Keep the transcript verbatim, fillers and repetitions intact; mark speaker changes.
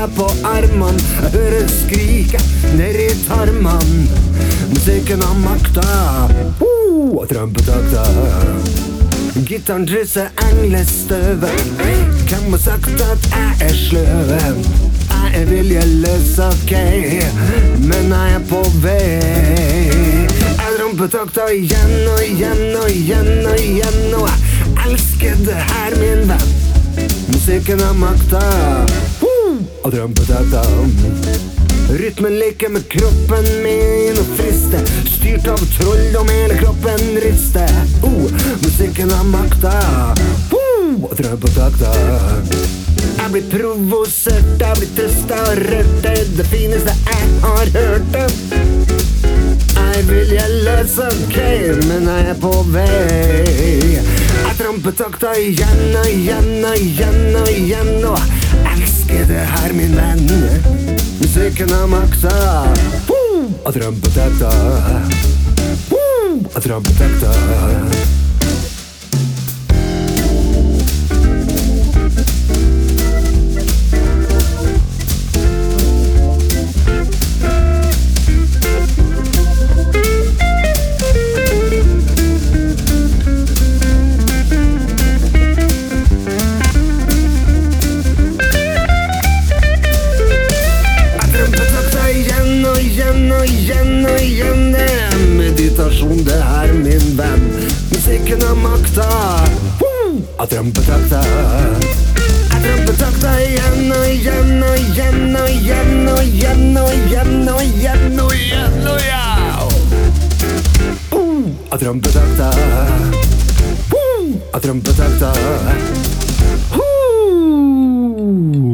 Speaker 1: deg på armene. Jeg hører skriket ned i tarmene. Musikken har makta, uh, og trompetakta. Gittaren drysser englestøvet. Hvem har sagt at jeg er sløv? Jeg er viljeløs, ok, men jeg er på vei. Jeg trompetakta igjen og igjen og igjen og igjen, og jeg elsker det her, min venn. Musikken har makta, uh, og trompetakta. Rytmen leker med kroppen min og frister. Styrt av troll om hele kroppen rister. uh, Musikken har makta, uh, og trompetakta. Jeg blir provosert, jeg blir trøsta og rørt. Det er det fineste jeg har hørt. Jeg vil jeg løs, ok, men jeg er på vei. Jeg trompetakta igjen og igjen og igjen og igjen, og jeg elsker det her, min venn. Musikken har makta, uh, og trompetakta, uh, og trompetakta. Igjen og igjen og igjen, det er meditasjon det her, min venn. Musikken har makta, uh, og trompetakta. Jeg trompetakta igjen og igjen og igjen og igjen og igjen og igjen og igjen og igjen og ja. Uh, og trompetakta, uh, og trompetakta. Uh.